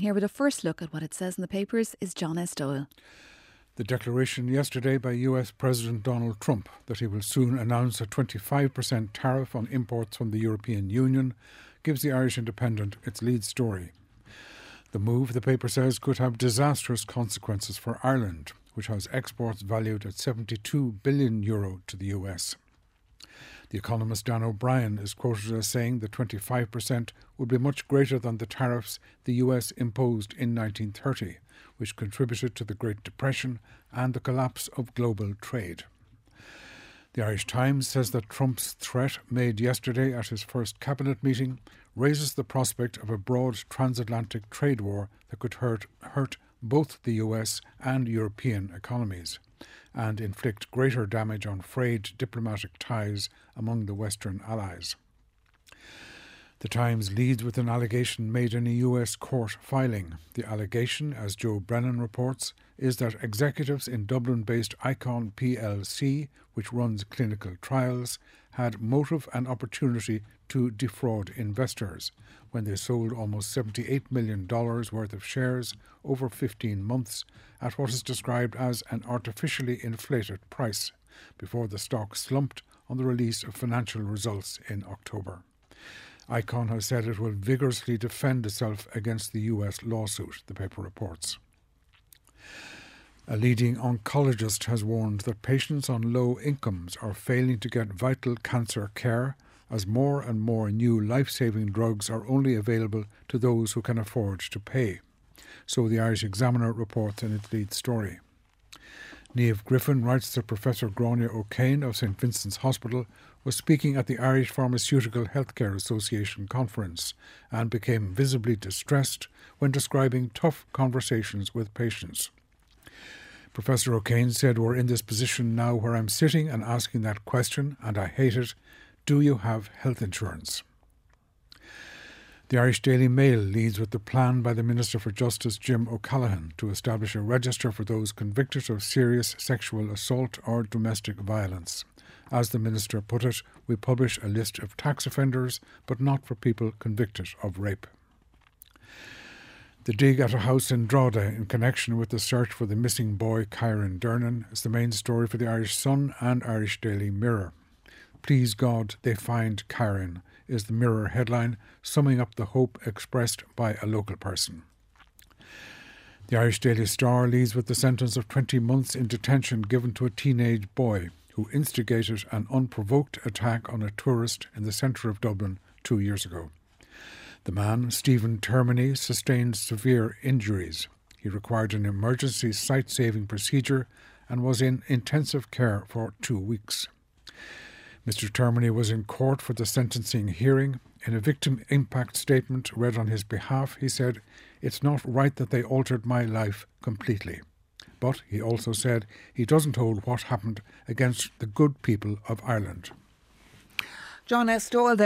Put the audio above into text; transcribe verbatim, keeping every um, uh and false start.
here with a first look at what it says in the papers is John S. Doyle. The declaration yesterday by U S President Donald Trump that he will soon announce a twenty-five percent tariff on imports from the European Union gives the Irish Independent its lead story. The move, the paper says, could have disastrous consequences for Ireland, which has exports valued at seventy-two billion euro to the U S. The economist Dan O'Brien is quoted as saying that twenty-five percent would be much greater than the tariffs the U S imposed in nineteen thirty, which contributed to the Great Depression and the collapse of global trade. The Irish Times says that Trump's threat made yesterday at his first cabinet meeting raises the prospect of a broad transatlantic trade war that could hurt, hurt both the U S and European economies and inflict greater damage on frayed diplomatic ties among the Western allies. The Times leads with an allegation made in a U S court filing. The allegation, as Joe Brennan reports, is that executives in Dublin-based Icon P L C, which runs clinical trials, had motive and opportunity to defraud investors when they sold almost seventy-eight million dollars worth of shares over fifteen months at what is described as an artificially inflated price before the stock slumped on the release of financial results in October. Icon has said it will vigorously defend itself against the U S lawsuit, the paper reports. A leading oncologist has warned that patients on low incomes are failing to get vital cancer care as more and more new life-saving drugs are only available to those who can afford to pay. So the Irish Examiner reports in its lead story. Niamh Griffin writes that Professor Gráinne O'Kane of St Vincent's Hospital was speaking at the Irish Pharmaceutical Healthcare Association conference and became visibly distressed when describing tough conversations with patients. Professor O'Kane said, "We're in this position now where I'm sitting and asking that question, and I hate it. Do you have health insurance?" The Irish Daily Mail leads with the plan by the Minister for Justice Jim O'Callaghan to establish a register for those convicted of serious sexual assault or domestic violence. As the Minister put it, we publish a list of tax offenders, but not for people convicted of rape. The dig at a house in Drogheda in connection with the search for the missing boy Kyran Dernan is the main story for the Irish Sun and Irish Daily Mirror. "Please God they find Kyran" is the Mirror headline, summing up the hope expressed by a local person. The Irish Daily Star leads with the sentence of twenty months in detention given to a teenage boy who instigated an unprovoked attack on a tourist in the centre of Dublin two years ago. The man, Stephen Termini, sustained severe injuries. He required an emergency sight-saving procedure and was in intensive care for two weeks. Mister Termini was in court for the sentencing hearing. In a victim impact statement read on his behalf, he said, "It's not right that they altered my life completely." But he also said he doesn't hold what happened against the good people of Ireland. John S. Doyle